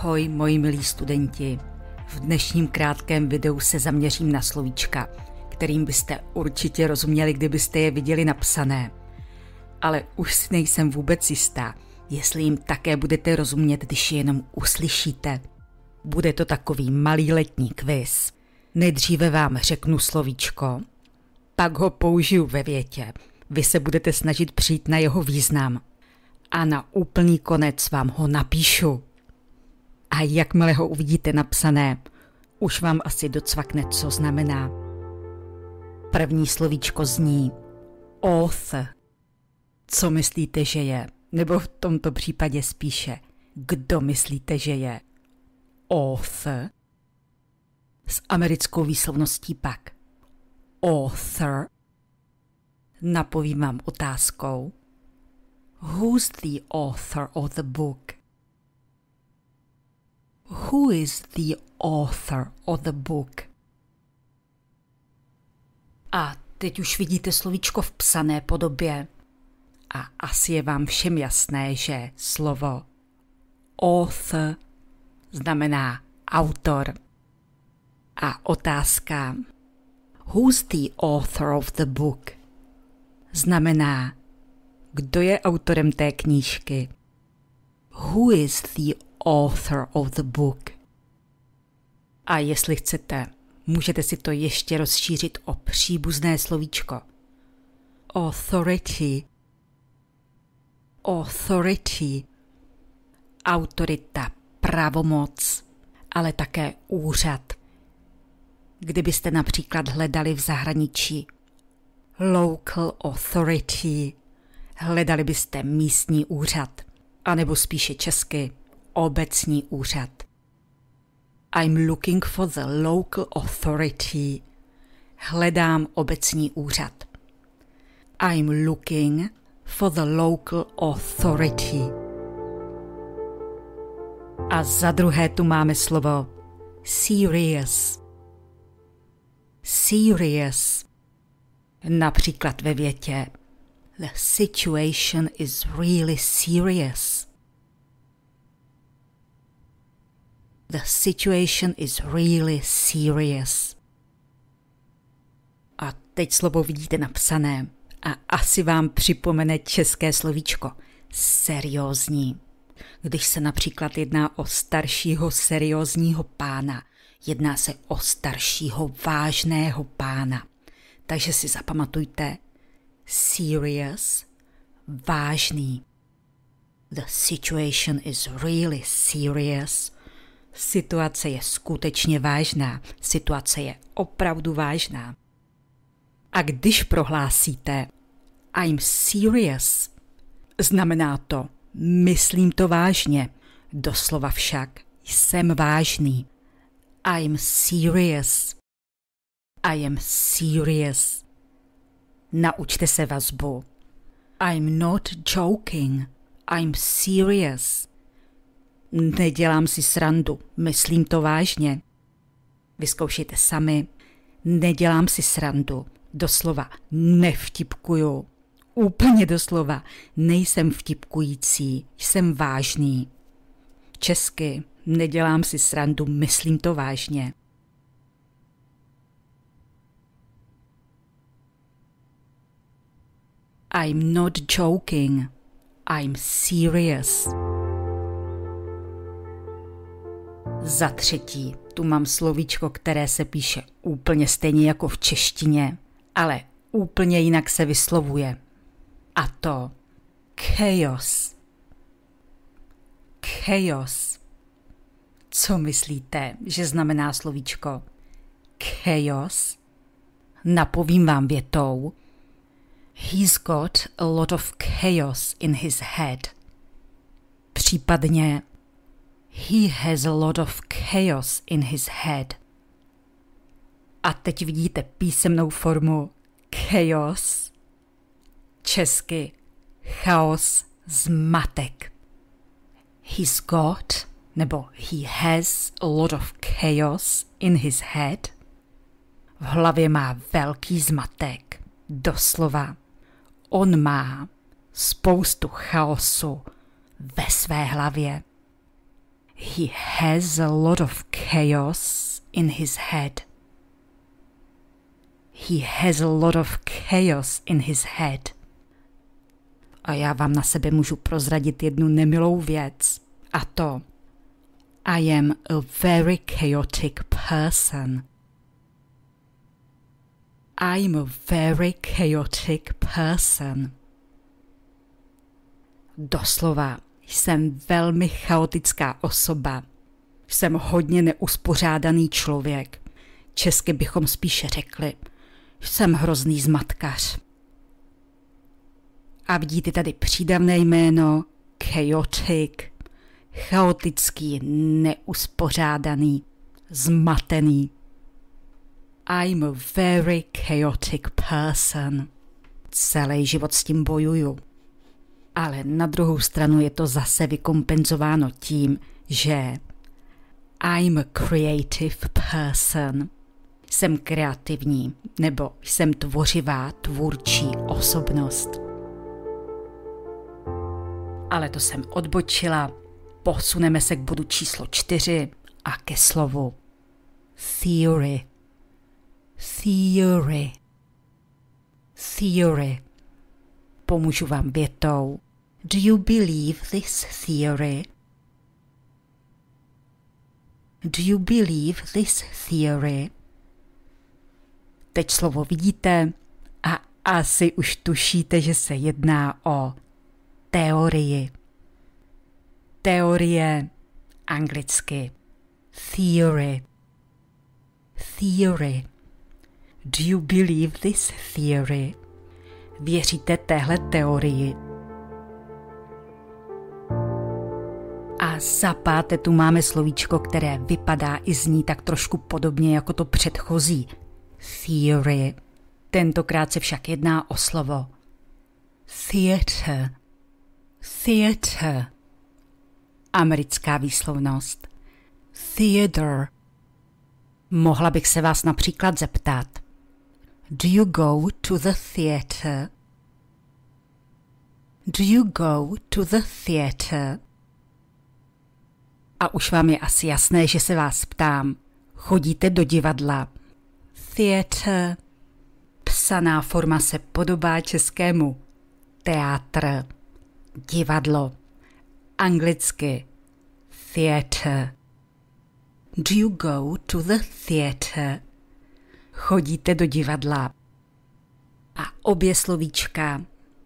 Ahoj, moji milí studenti. V dnešním krátkém videu se zaměřím na slovíčka, kterým byste určitě rozuměli, kdybyste je viděli napsané. Ale už si nejsem vůbec jistá, jestli jim také budete rozumět, když je jenom uslyšíte. Bude to takový malý letní kviz. Nejdříve vám řeknu slovíčko, pak ho použiju ve větě. Vy se budete snažit přijít na jeho význam. A na úplný konec vám ho napíšu. A jakmile ho uvidíte napsané, už vám asi docvakne, co znamená. První slovíčko zní author. Co myslíte, že je? Nebo v tomto případě spíše, kdo myslíte, že je? Author. S americkou výslovností pak author. Napovím vám otázkou. Who's the author of the book? Who is the author of the book? A teď už vidíte slovíčko v psané podobě. A asi je vám všem jasné, že slovo author znamená autor. A otázka Who's the author of the book? Znamená, kdo je autorem té knížky? Who is the author of the book? A jestli chcete, můžete si to ještě rozšířit o příbuzné slovíčko. Authority. Authority. Autorita, pravomoc, ale také úřad. Kdybyste například hledali v zahraničí local authority, hledali byste místní úřad, anebo spíše česky obecní úřad. I'm looking for the local authority. Hledám obecní úřad. I'm looking for the local authority. A za druhé tu máme slovo serious. Serious. Například ve větě The situation is really serious. The situation is really serious. A teď slovo vidíte napsané a asi vám připomene české slovíčko seriózní. Když se například jedná o staršího seriózního pána, jedná se o staršího vážného pána. Takže si zapamatujte serious, vážný. The situation is really serious. Situace je skutečně vážná. Situace je opravdu vážná. A když prohlásíte I'm serious, znamená to myslím to vážně. Doslova však jsem vážný. I'm serious. I am serious. Naučte se vazbu. I'm not joking. I'm serious. Nedělám si srandu, myslím to vážně. Vyzkoušejte sami. Nedělám si srandu, doslova nevtipkuju. Úplně doslova, nejsem vtipkující, jsem vážný. Česky, nedělám si srandu, myslím to vážně. I'm not joking, I'm serious. Za třetí, tu mám slovíčko, které se píše úplně stejně jako v češtině, ale úplně jinak se vyslovuje. A to chaos. Chaos. Co myslíte, že znamená slovíčko chaos? Napovím vám větou. He's got a lot of chaos in his head. Případně He has a lot of chaos in his head. A teď vidíte písemnou formu chaos. Česky chaos, zmatek. He's got, nebo he has a lot of chaos in his head. V hlavě má velký zmatek. Doslova. On má spoustu chaosu ve své hlavě. He has a lot of chaos in his head. He has a lot of chaos in his head. A já vám na sebe můžu prozradit jednu nemilou věc. A to: I am a very chaotic person. I'm a very chaotic person. Doslova, jsem velmi chaotická osoba. Jsem hodně neuspořádaný člověk. Česky bychom spíše řekli: jsem hrozný zmatkař. A vidíte tady přídavné jméno chaotic, chaotický, neuspořádaný, zmatený. I'm a very chaotic person. Celý život s tím bojuju. Ale na druhou stranu je to zase vykompenzováno tím, že I'm a creative person. Jsem kreativní, nebo jsem tvořivá, tvůrčí osobnost. Ale to jsem odbočila. Posuneme se k bodu číslo 4 a ke slovu theory. Theory. Theory. Pomůžu vám větou. Do you believe this theory? Do you believe this theory? Teď slovo vidíte a asi už tušíte, že se jedná o teorii. Teorie, anglicky theory. Theory. Do you believe this theory? Věříte téhle teorii? A za páté tu máme slovíčko, které vypadá i zní tak trošku podobně jako to předchozí. Theory. Tentokrát se však jedná o slovo theater. Theater. Americká výslovnost. Theater. Mohla bych se vás například zeptat: Do you go to the theater? Do you go to the theater? A už vám je asi jasné, že se vás ptám: chodíte do divadla? Theater. Psaná forma se podobá českému teátr, divadlo. Anglicky theater. Do you go to the theater? Chodíte do divadla. A obě slovíčka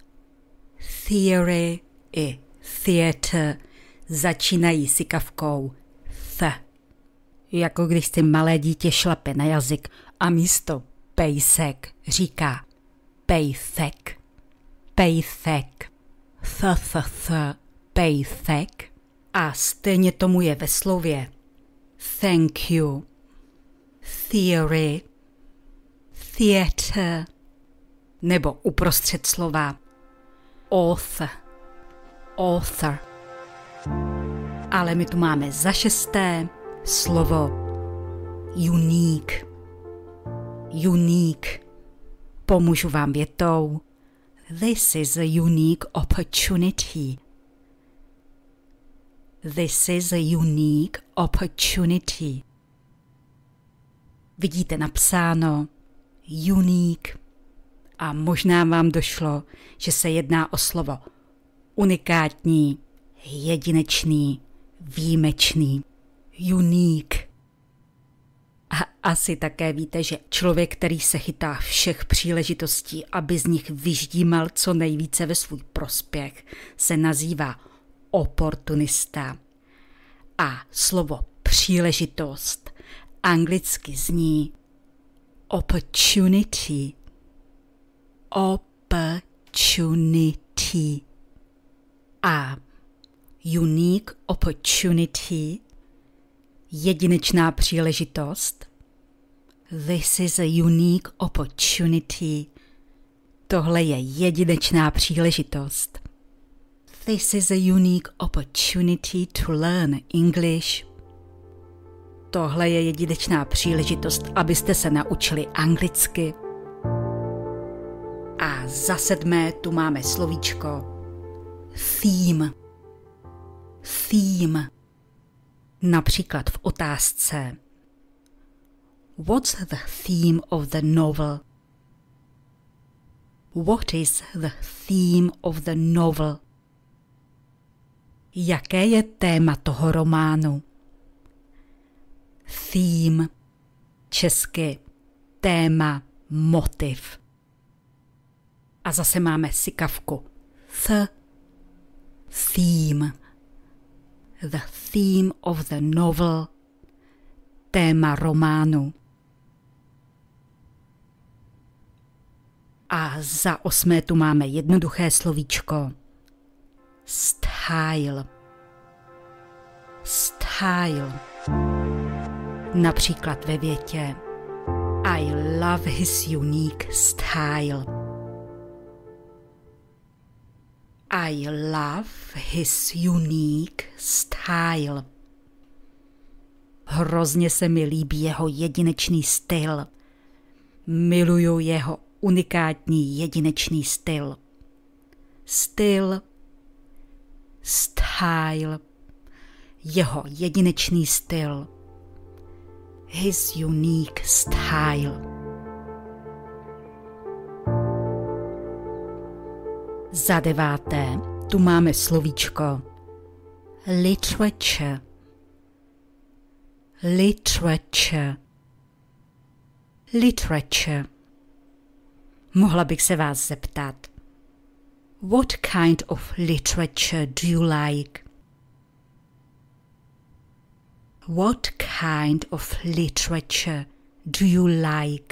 theory i theater začínají sykavkou th. Jako když si malé dítě šlape na jazyk a místo pejsek říká pejsek. Pejsek. Th. Pejsek. A stejně tomu je ve slově thank you, theory, theater, nebo uprostřed slova author, author. Ale my tu máme za šesté slovo unique. Unique. Pomůžu vám větou. This is a unique opportunity. This is a unique opportunity. Vidíte napsáno unique a možná vám došlo, že se jedná o slovo unikátní, jedinečný, výjimečný, unique. A asi také víte, že člověk, který se chytá všech příležitostí, aby z nich vyždímal co nejvíce ve svůj prospěch, se nazývá oportunista. A slovo příležitost anglicky zní opportunity. Opportunity. A unique opportunity, jedinečná příležitost. This is a unique opportunity. Tohle je jedinečná příležitost. This is a unique opportunity to learn English. Tohle je jedinečná příležitost, abyste se naučili anglicky. A za sedmé tu máme slovíčko theme. Theme. Například v otázce What's the theme of the novel? What is the theme of the novel? Jaké je téma toho románu? Theme, česky téma, motiv. A zase máme sykavku. Theme. The theme of the novel. Téma románu. A za 8. tu máme jednoduché slovíčko. Style. Style. Například ve větě I love his unique style. I love his unique style. Hrozně se mi líbí jeho jedinečný styl. Miluju jeho unikátní jedinečný styl. Styl, style, jeho jedinečný styl. His unique style. Za 9. tu máme slovíčko literature. Literature. Literature. Mohla bych se vás zeptat, what kind of literature do you like? What kind of literature do you like?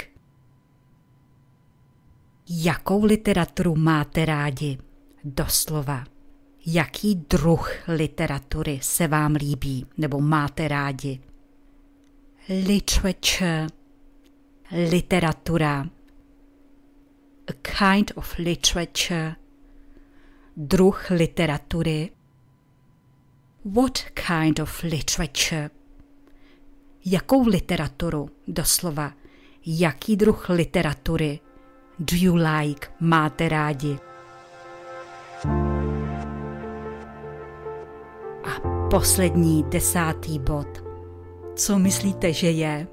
Jakou literaturu máte rádi? Doslova. Jaký druh literatury se vám líbí nebo máte rádi? Literature. Literatura. A kind of literature. Druh literatury. What kind of literature? Jakou literaturu? Doslova. Jaký druh literatury do you like? Máte rádi? A poslední 10. bod. Co myslíte, že je?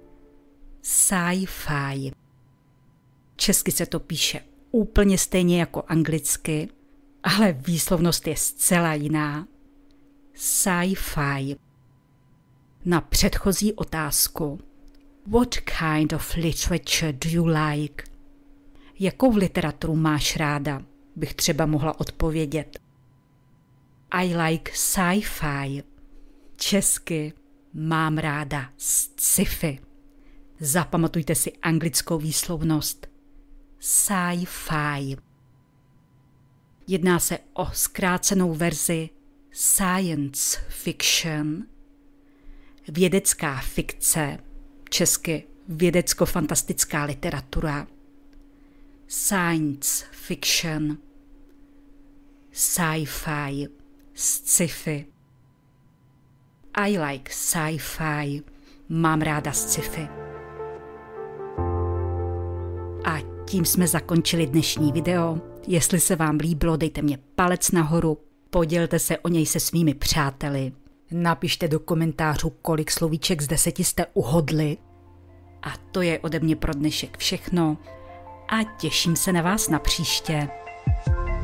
Sci-fi. Česky se to píše úplně stejně jako anglicky, ale výslovnost je zcela jiná. Sci-fi. Na předchozí otázku What kind of literature do you like? Jakou literaturu máš ráda? Bych třeba mohla odpovědět. I like sci-fi. Česky mám ráda sci-fi. Zapamatujte si anglickou výslovnost. Sci-fi. Jedná se o zkrácenou verzi science fiction, vědecká fikce, česky vědecko-fantastická literatura, science fiction, sci-fi, sci-fi. I like sci-fi, mám ráda sci-fi. A tím jsme zakončili dnešní video. Jestli se vám líbilo, dejte mě palec nahoru, podělte se o něj se svými přáteli, napište do komentářů, kolik slovíček z 10 jste uhodli. A to je ode mě pro dnešek všechno a těším se na vás na příště.